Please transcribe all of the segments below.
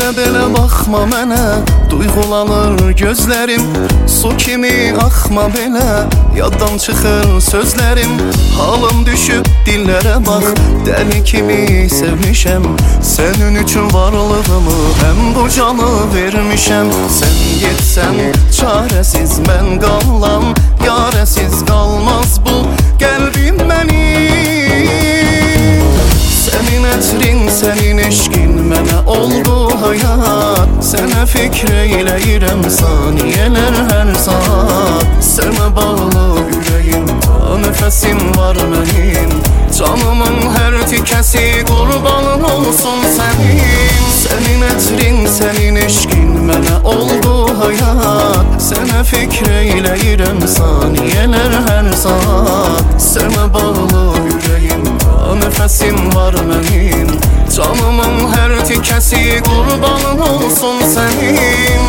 Belə baxma mənə, duyğulanır gözlərim. Su kimi axma belə, yaddan çıxır sözlərim. Halım düşüb dillərə bax, dəli kimi sevmişəm. Sənin üçün varlığımı, həm bu canı vermişəm. Sən getsən, çarəsiz mən qalam, yarəsiz qalmaz bu qəlbim mənim. Sənin ətrin, sənin eşqin mənə oldu hayat. Sənə fikr eyləyirəm saniyələr hər saat. Sənə bağlı ürəyim, ta nəfəsim var mənim. Canımın hər tikəsi qurbanın olsun sənin. Sənin ətrin, sənin eşqin mənə oldu hayat. Sənə fikr eyləyirəm saniyələr hər saat. Sənə bağlı ürəyim, ta nəfəsim var mənim. Canımın hər tikəsi qurbanın olsun sənin.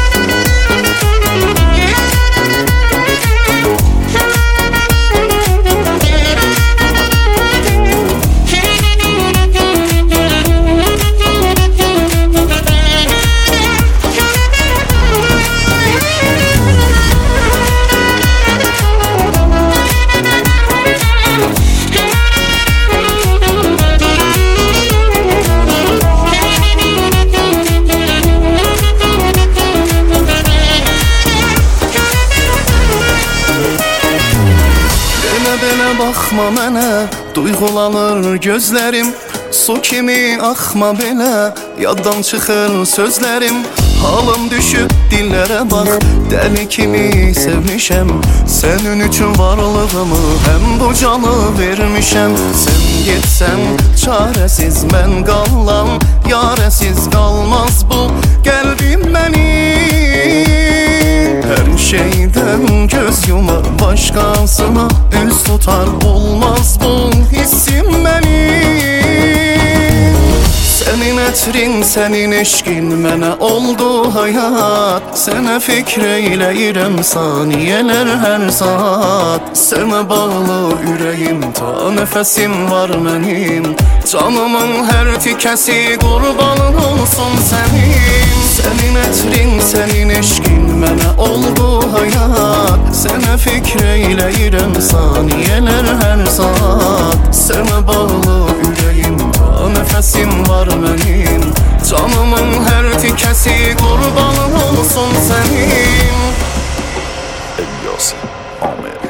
Belə baxma mənə, duyğulanır gözlərim. Su kimi axma belə, yaddan çıxır sözlərim. Halım düşüb dillərə bax, dəli kimi sevmişəm. Sənin üçün varlığımı, həm bu canı vermişəm. Sən getsən, çarəsiz mən qalam, yarəsiz qalmaz bu qəlbim mənim. Hər şeydən göz yumar, başqasına üz tutar, olmaz bu hissim mənim. Sənin ətrin, sənin eşqin mənə oldu hayat. Sənə fikr eyləyirəm saniyələr hər saat. Sənə bağlı ürəyim, ta nəfəsim var mənim. Canımın hər tikəsi qurbanın olsun sənin. Sənin ətrin, sənin eşqin mənə oldu hayat. Sənə fikr eyləyirəm saniyələr hər saat. Sənə bağlı ürəyim, ta nəfəsim var mənim. Canımın hər tikəsi qurbanın olsun sənin. Elios Ahmet.